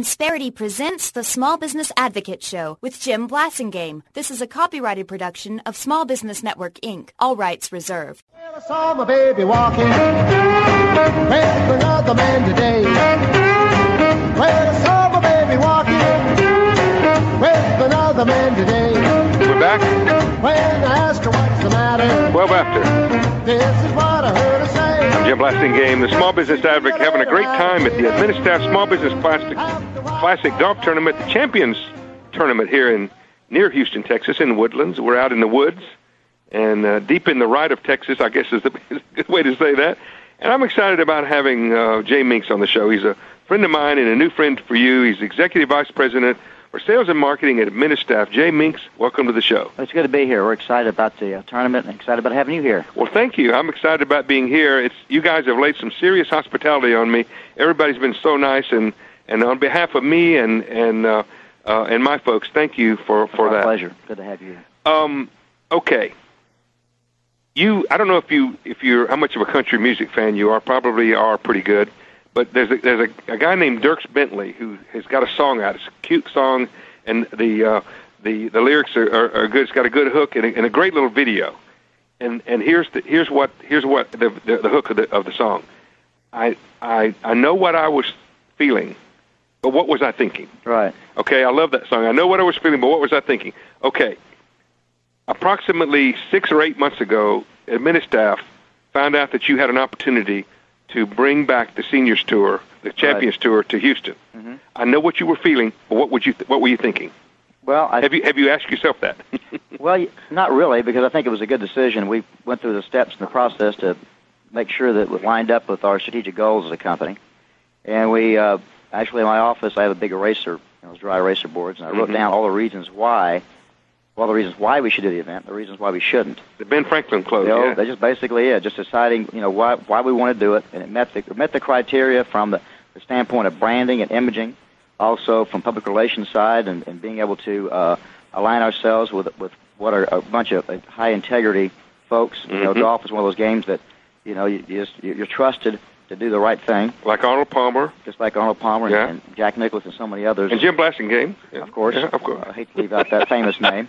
Insperity presents the Small Business Advocate Show with Jim Blasingame. This is a copyrighted production of Small Business Network, Inc. All rights reserved. Well, I saw my baby walking with another man today. Well, I saw my baby walking with another man today. We're back. When I asked her what's the matter, 12 after. this is what I heard her say. I'm Jim Blasingame, the Small Business Advocate, having a great time at the Administaff Small Business Classic Golf Tournament, the Champions Tournament here near Houston, Texas, in Woodlands. We're out in the woods and deep in the right of Texas, I guess is a good way to say that. And I'm excited about having Jay Minks on the show. He's a friend of mine and a new friend for you. He's Executive Vice President for Sales and Marketing at Administaff. Jay Minks, welcome to the show. It's good to be here. We're excited about the tournament and excited about having you here. Well, thank you. I'm excited about being here. You guys have laid some serious hospitality on me. Everybody's been so nice, and on behalf of me and my folks, thank you for that. My pleasure. Good to have you here. Okay. I don't know if you're how much of a country music fan you are. Probably are pretty good. But there's a guy named Dierks Bentley who has got a song out. It's a cute song, and the lyrics are good. It's got a good hook and a great little video. And here's what the hook of the song. I know what I was feeling, but what was I thinking? Right. Okay, I love that song. I know what I was feeling, but what was I thinking? Okay. Approximately 6 or 8 months ago, Administaff found out that you had an opportunity to bring back the Seniors Tour, the Champions Tour, to Houston. Mm-hmm. I know what you were feeling, but what were you thinking? Well, have you asked yourself that? Well, not really, because I think it was a good decision. We went through the steps in the process to make sure that it lined up with our strategic goals as a company. And we actually in my office, I have a big eraser, those dry eraser boards, and I wrote down all the reasons why. Well, the reasons why we should do the event, the reasons why we shouldn't. The Ben Franklin Club, yeah. That's just basically it, just deciding, why we want to do it, and it met the criteria from the standpoint of branding and imaging, also from public relations side, and being able to align ourselves with what are a bunch of high integrity folks. Golf is one of those games that, you're trusted to do the right thing. Like Arnold Palmer. Just like Arnold Palmer and Jack Nicklaus and so many others. And Jim Blasingame. Yeah. Of course. Yeah, of course. I hate to leave out that famous name.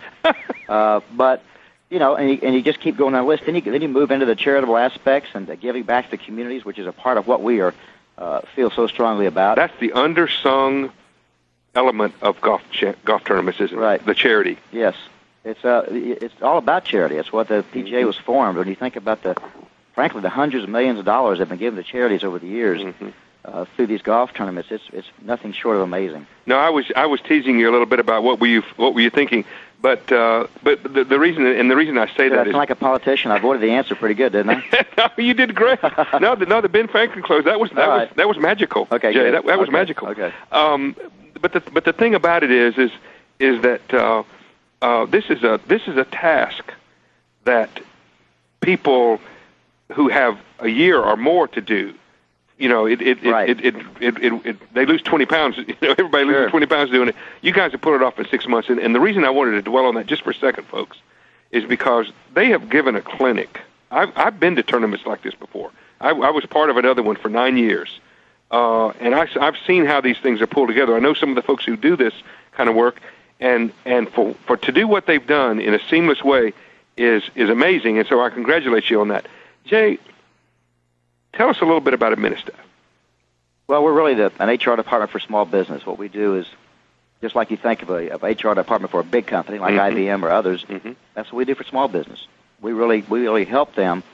But, and you just keep going down the list. Then you move into the charitable aspects and the giving back to the communities, which is a part of what we feel so strongly about. That's the undersung element of golf tournaments, isn't it? Right. The charity. Yes. It's all about charity. It's what the PGA was formed. When you think about frankly, the hundreds of millions of dollars that have been given to charities over the years through these golf tournaments, it's nothing short of amazing. No, I was teasing you a little bit about what were you thinking, but the reason I say that is No, you did great. No, the Ben Franklin close that was magical. Okay, Jay, that was magical. Okay. But the thing about it is that this is a task that people who have a year or more to do, they lose 20 pounds. Everybody loses 20 pounds doing it. You guys have put it off for 6 months, and the reason I wanted to dwell on that just for a second, folks, is because they have given a clinic. I've been to tournaments like this before. I was part of another one for 9 years, and I've seen how these things are pulled together. I know some of the folks who do this kind of work, and for to do what they've done in a seamless way is amazing, and so I congratulate you on that. Jay, tell us a little bit about Administaff. Well, we're really an HR department for small business. What we do is, just like you think of a HR department for a big company like IBM or others, that's what we do for small business. We really help them,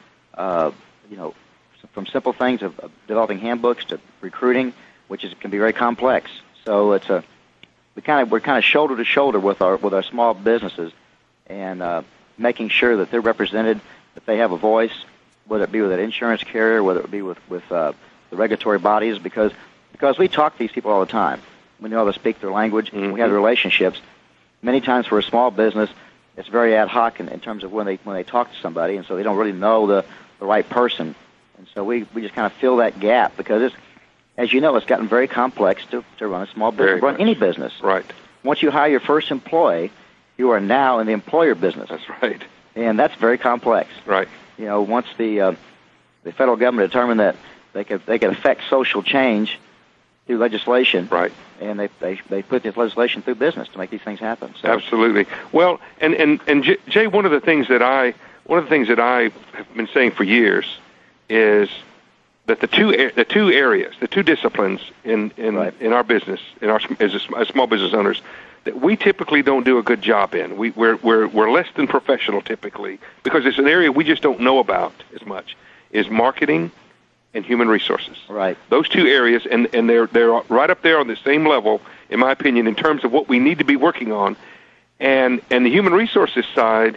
from simple things of developing handbooks to recruiting, which can be very complex. So we're kind of shoulder to shoulder with our small businesses, and making sure that they're represented, that they have a voice, whether it be with an insurance carrier, whether it be with the regulatory bodies, because we talk to these people all the time. We know how to speak their language. We have relationships. Many times for a small business, it's very ad hoc in terms of when they talk to somebody, and so they don't really know the right person. And so we just kind of fill that gap, because as you know, it's gotten very complex to run a small business, run any business. Right. Once you hire your first employee, you are now in the employer business. That's right. And that's very complex. Right. Once the federal government determined that they could affect social change, through legislation. Right. And they put this legislation through business to make these things happen. So. Absolutely. Well, and Jay, one of the things that I have been saying for years is that the two disciplines in our business, as small business owners, that we typically don't do a good job in. We're less than professional typically because it's an area we just don't know about as much. Is marketing and human resources. Right. Those two areas, and they're right up there on the same level, in my opinion, in terms of what we need to be working on. And the human resources side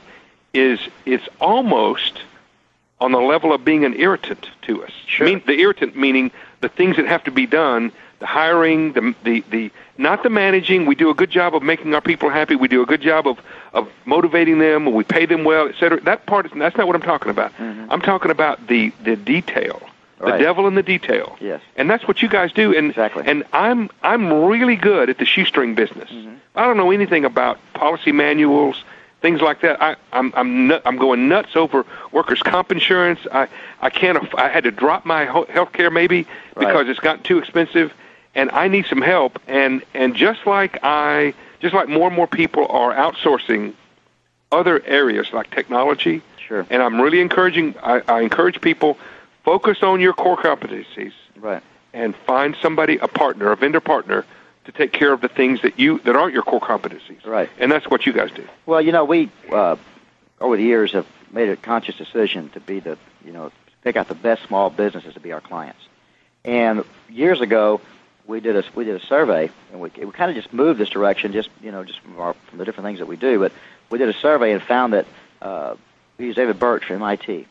it's almost on the level of being an irritant to us. Sure. The irritant meaning the things that have to be done, the hiring, the not the managing. We do a good job of making our people happy. We do a good job of motivating them. We pay them well, et cetera. That part that's not what I'm talking about. Mm-hmm. I'm talking about the detail. Right. The devil in the detail. Yes. And that's what you guys do. And exactly. And I'm really good at the shoestring business. Mm-hmm. I don't know anything about policy manuals, things like that. I'm going nuts over workers' comp insurance. I had to drop my health care maybe because it's gotten too expensive, and I need some help. And just like more and more people are outsourcing other areas like technology. Sure. And I'm really encouraging. I encourage people. Focus on your core competencies, right, and find somebody, a vendor partner, to take care of the things that aren't your core competencies. Right, and that's what you guys do. Well, we over the years have made a conscious decision to be pick out the best small businesses to be our clients. And years ago, we did a survey, and we kind of just moved this direction, just from the different things that we do. But we did a survey and found that we used David Birch from MIT,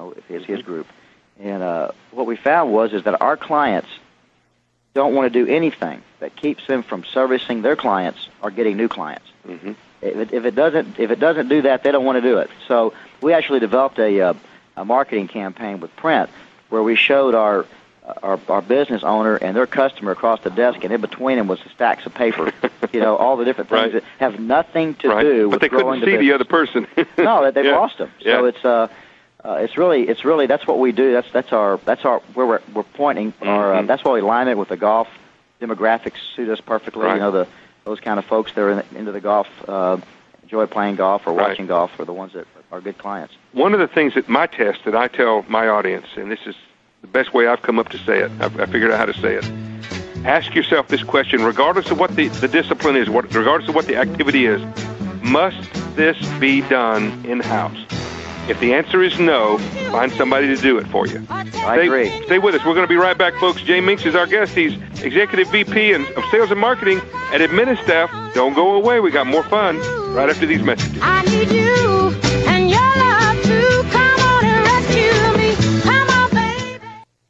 his group. And what we found is that our clients don't want to do anything that keeps them from servicing their clients or getting new clients. Mm-hmm. If it doesn't do that, they don't want to do it. So we actually developed a marketing campaign with print where we showed our business owner and their customer across the desk, and in between them was stacks of paper. All the different things that have nothing to do with growing the business. But they couldn't see the other person. No, they've lost them. So it's really that's what we do. That's our where we're pointing. Mm-hmm. That's why we align it with the golf demographics suit us perfectly. Right. Those kind of folks that are into the golf, enjoy playing golf or watching golf, are the ones that are good clients. One of the things that my test that I tell my audience, and this is the best way I've come up to say it. I figured out how to say it. Ask yourself this question, regardless of what the discipline is, regardless of what the activity is, must this be done in-house? If the answer is no, find somebody to do it for you. I agree. Stay with us. We're going to be right back, folks. Jay Minks is our guest. He's Executive VP of Sales and Marketing at Administaff. Don't go away. We got more fun right after these messages. I need you and your love to come on and rescue me. Come on, baby.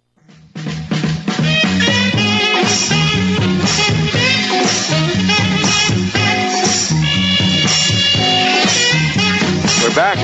We're back.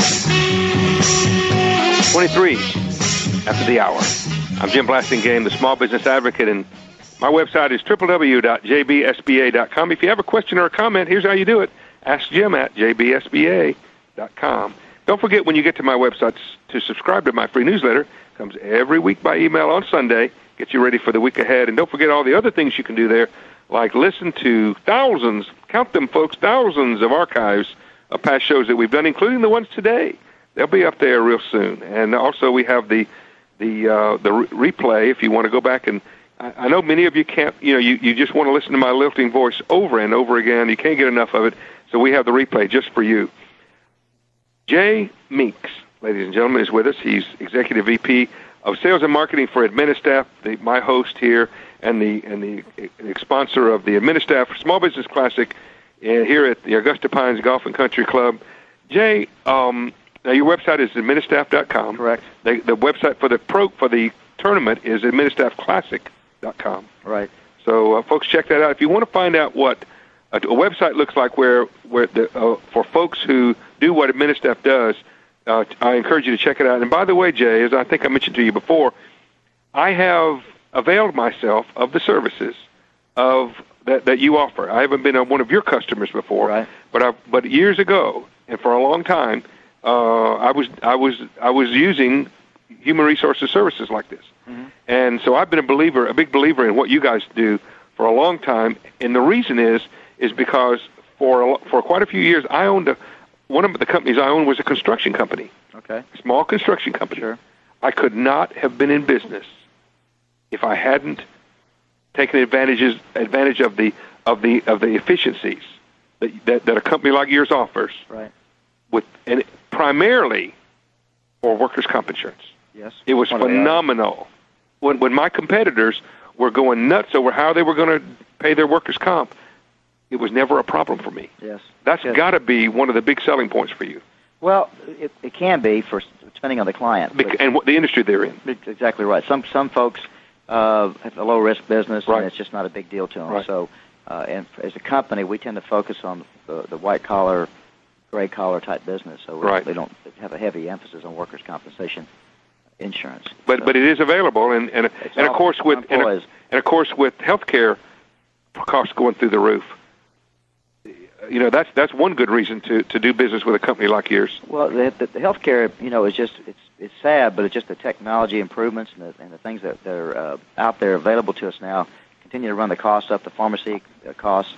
23 after the hour. I'm Jim Blasingame, the Small Business Advocate, and my website is www.jbsba.com. If you have a question or a comment, here's how you do it. Ask Jim at jbsba.com. Don't forget when you get to my website to subscribe to my free newsletter. It comes every week by email on Sunday. Get you ready for the week ahead. And don't forget all the other things you can do there, like listen to thousands, count them, folks, thousands of archives of past shows that we've done, including the ones today. They'll be up there real soon. And also we have the replay if you want to go back. And I know many of you can't, you just want to listen to my lilting voice over and over again. You can't get enough of it. So we have the replay just for you. Jay Minks, ladies and gentlemen, is with us. He's Executive VP of Sales and Marketing for Administaff, my host here, and the sponsor of the Administaff Small Business Classic here at the Augusta Pines Golf and Country Club. Jay, now your website is administaff.com. Correct. The website for the tournament is administaffclassic.com. Right. So folks, check that out. If you want to find out what a website looks like where for folks who do what Administaff does, I encourage you to check it out. And by the way, Jay, as I think I mentioned to you before, I have availed myself of the services of that you offer. I haven't been one of your customers before, right. but years ago and for a long time, I was using human resources services like this. Mm-hmm. And so I've been a big believer in what you guys do for a long time. And the reason is because for quite a few years, I owned one of the companies I owned was a construction company. Okay. A small construction company. Sure. I could not have been in business if I hadn't taken advantage of the efficiencies that a company like yours offers. Right. And primarily for workers' comp insurance. Yes. It was phenomenal. When my competitors were going nuts over how they were going to pay their workers' comp, it was never a problem for me. Yes. That's got to be one of the big selling points for you. Well, it can be, depending on the client. And what the industry they're in. Exactly right. Some folks have a low-risk business, right. and it's just not a big deal to them. Right. So, and as a company, we tend to focus on the white-collar, gray-collar type business. So we don't have a heavy emphasis on workers' compensation insurance. But it is available, and of course with healthcare costs going through the roof. You know, that's one good reason to do business with a company like yours. Well, the healthcare, is just it's sad, but it's just the technology improvements and the things that are out there available to us now continue to run the costs up, the pharmacy costs.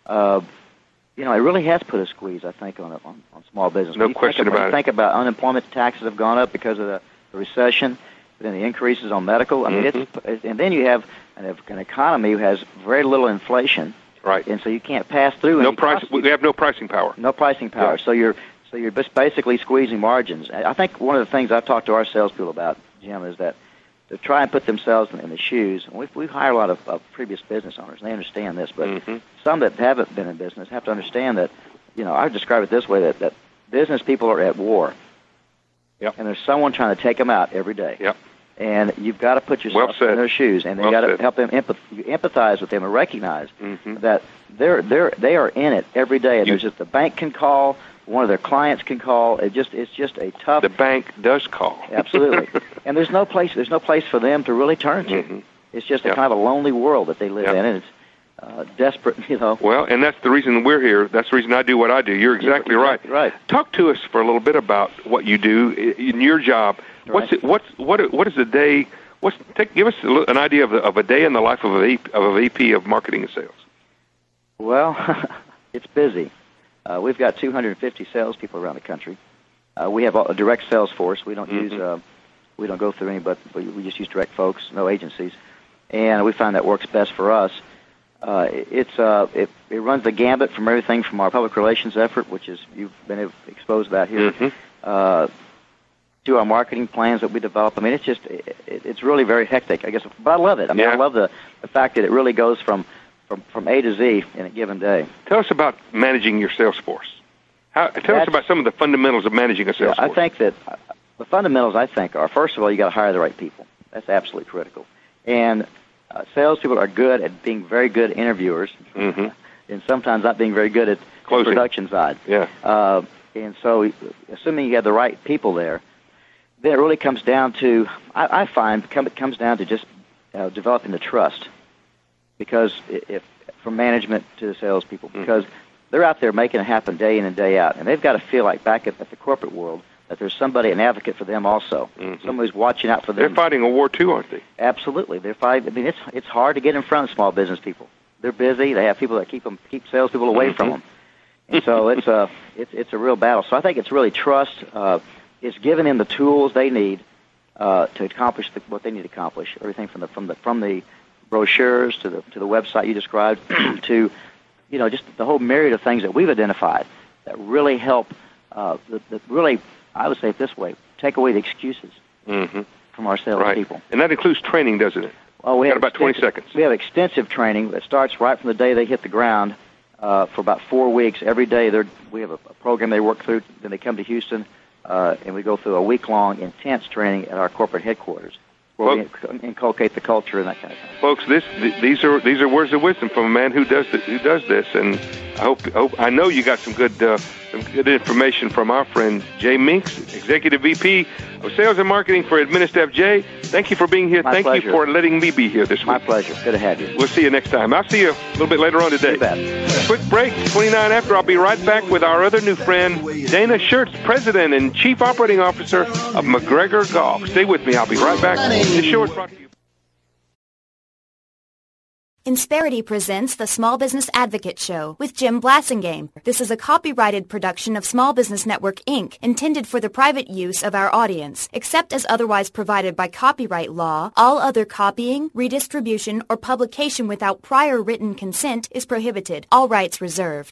It really has put a squeeze, I think, on small business. No question about it. Think about unemployment taxes have gone up because of the recession, but then the increases on medical. I mean, and then you have an economy who has very little inflation. Right. And so you can't pass through any price. We have no pricing power. No pricing power. Yeah. So you're just basically squeezing margins. I think one of the things I've talked to our salespeople about, Jim, is that to try and put themselves in the shoes. And we hire a lot of previous business owners, and they understand this. But some that haven't been in business have to understand that. I would describe it this way: that business people are at war. Yep. And there's someone trying to take them out every day. Yep. And you've got to put yourself in their shoes, and you got to help them empathize with them and recognize that they are in it every day. And there's just the bank can call, one of their clients can call. It's just a tough. The bank does call. Absolutely, and there's no place for them to really turn to. It's just a kind of a lonely world that they live in, and it's desperate. Well, and that's the reason we're here. That's the reason I do what I do. You're exactly right. Right. Talk to us for a little bit about what you do in your job. What is the day? Give us an idea of a day in the life of a VP of marketing and sales. Well, it's busy. We've got 250 salespeople around the country. We have a direct sales force. We don't use we don't go through anybody. We just use direct folks, no agencies, and we find that works best for us. It runs the gambit from everything from our public relations effort, which is you've been exposed to that here. To our marketing plans that we develop. I mean, it's really very hectic, I guess. But I love it. I mean, I love the fact that it really goes from A to Z in a given day. Tell us about managing your sales force. Tell us about some of the fundamentals of managing a sales force. I think that the fundamentals, are, first of all, you got to hire the right people. That's absolutely critical. And salespeople are good at being very good interviewers, and sometimes not being very good at the production side. Yeah. And so, assuming you have the right people there, then it really comes down to, I find, it comes down to just developing the trust, because from management to the salespeople, because they're out there making it happen day in and day out, and they've got to feel like back at the corporate world that there's somebody, an advocate for them also, somebody's watching out for them. They're fighting a war too, aren't they? Absolutely, they're fighting. I mean, it's hard to get in front of small business people. They're busy. They have people that keep salespeople away from them, and so it's a real battle. So I think it's really trust. It's giving them the tools they need to accomplish what they need to accomplish. Everything from the brochures to the website you described to just the whole myriad of things that we've identified that really help. That really, I would say it this way: take away the excuses from our salespeople. Right. And that includes training, doesn't it? Well, we have about 20 seconds. We have extensive training that starts right from the day they hit the ground for about 4 weeks. Every day we have a program they work through. Then they come to Houston. And we go through a week-long intense training at our corporate headquarters, where we inculcate the culture and that kind of thing. Folks, these are words of wisdom from a man who does this, and I know you got some good information from our friend Jay Minks, Executive VP of Sales and Marketing for Administav. Jay, thank you for being here. Thank you for letting me be here this week. My pleasure. Good to have you. We'll see you next time. I'll see you a little bit later on today. You bet. Quick break, 29 after. I'll be right back with our other new friend, Dana Schertz, President and Chief Operating Officer of McGregor Golf. Stay with me. I'll be right back. This show is brought to you. Insperity presents the Small Business Advocate Show with Jim Blasingame. This is a copyrighted production of Small Business Network, Inc., intended for the private use of our audience. Except as otherwise provided by copyright law, all other copying, redistribution, or publication without prior written consent is prohibited. All rights reserved.